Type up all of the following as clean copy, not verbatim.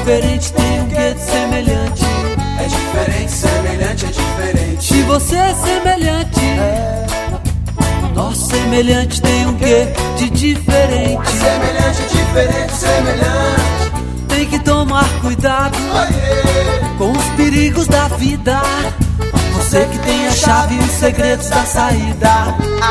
diferente, tem um quê de semelhante. É diferente, semelhante, é diferente. Se você é semelhante, nosso semelhante tem um quê de diferente. Semelhante, diferente, semelhante. Tem que tomar cuidado com os perigos da vida. Você que tem a chave e os segredos da saída.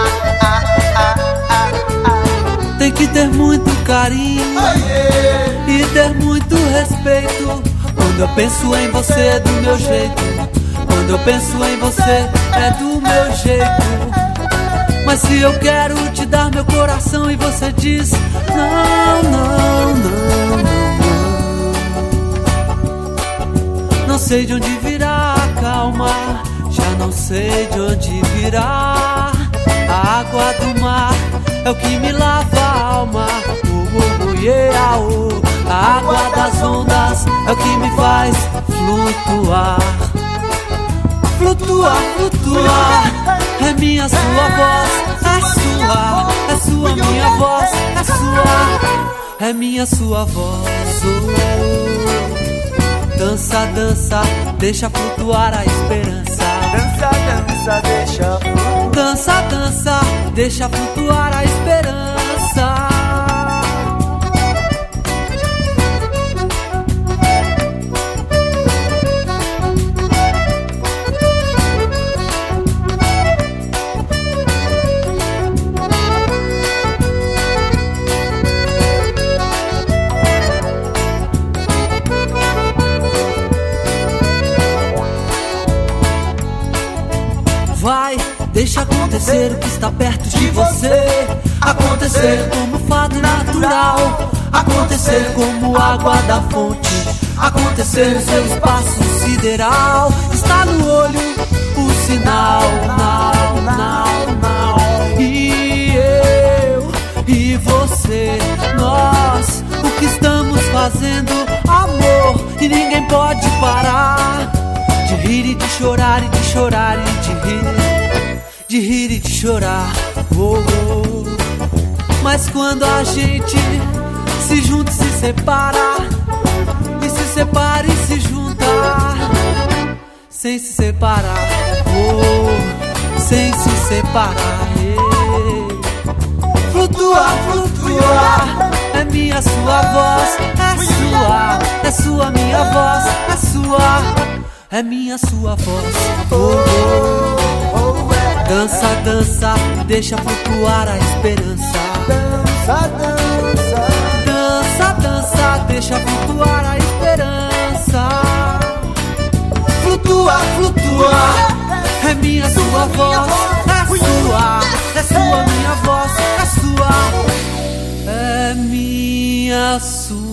Tem que ter muito carinho e ter muito respeito. Quando eu penso em você é do meu jeito. Quando eu penso em você é do meu jeito. Mas se eu quero te dar meu coração e você diz não, não, não, não. Não sei de onde virá a calma, já não sei de onde virá. A água do mar é o que me lava a alma. Yeah, a água das ondas é o que me faz flutuar. Flutuar, flutuar. É minha, sua voz, é sua minha voz, é sua, é minha, sua voz. Oh. Dança, dança, deixa flutuar a esperança. Dança, dança, deixa flutuar. Dança, dança, deixa flutuar a esperança. Vai, deixa acontecer o que está perto de você. Acontecer como fado natural. Acontecer como água da fonte. Acontecer no seu espaço sideral. Está no olho o sinal. Now, now, now. E eu e você, nós, o que estamos fazendo, amor, e ninguém pode parar. De rir e de chorar e de chorar e de rir, de rir e de chorar. Oh, oh. Mas quando a gente se junta e se separa, e se separa e se junta, sem se separar, oh, sem se separar. Flutuar, flutuar, é minha, sua voz, é sua minha voz, é sua. É minha, sua voz. Oh, oh, oh. Dança, dança, deixa flutuar a esperança. Dança, dança. Dança, dança, deixa flutuar a esperança. Flutua, flutua. É minha, sua voz. É sua minha voz. É sua. É minha, sua.